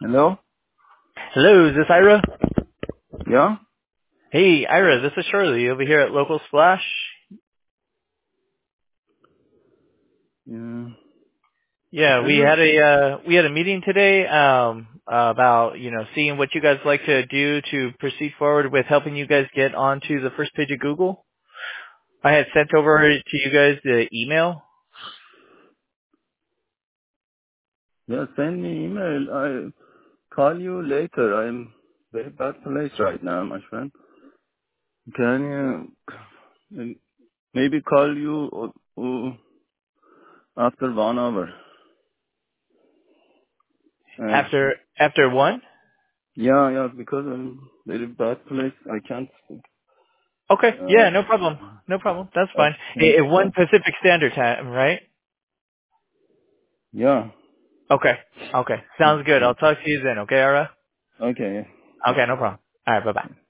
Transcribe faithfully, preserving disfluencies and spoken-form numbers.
Hello? Hello, is this Ira? Yeah? Hey, Ira, this is Shirley over here at Local Splash. Yeah. Yeah, Is we it? had a uh, we had a meeting today um, about you know seeing what you guys like to do to proceed forward with helping you guys get onto the first page of Google. I had sent over to you guys the email. Yeah, send me email. I call you later. I'm very bad place right now, my friend. Can you maybe call you uh, uh, after one hour? Uh, After after one? yeah, yeah, because I'm very bad place. I can't. Okay, Uh, yeah, no problem, no problem. That's I fine. can't. Hey, at Uh, one Pacific Standard Time, right? yeah. Okay, okay, sounds good. I'll talk to you then. Okay, Ira? Okay. Okay, no problem. All right, bye bye.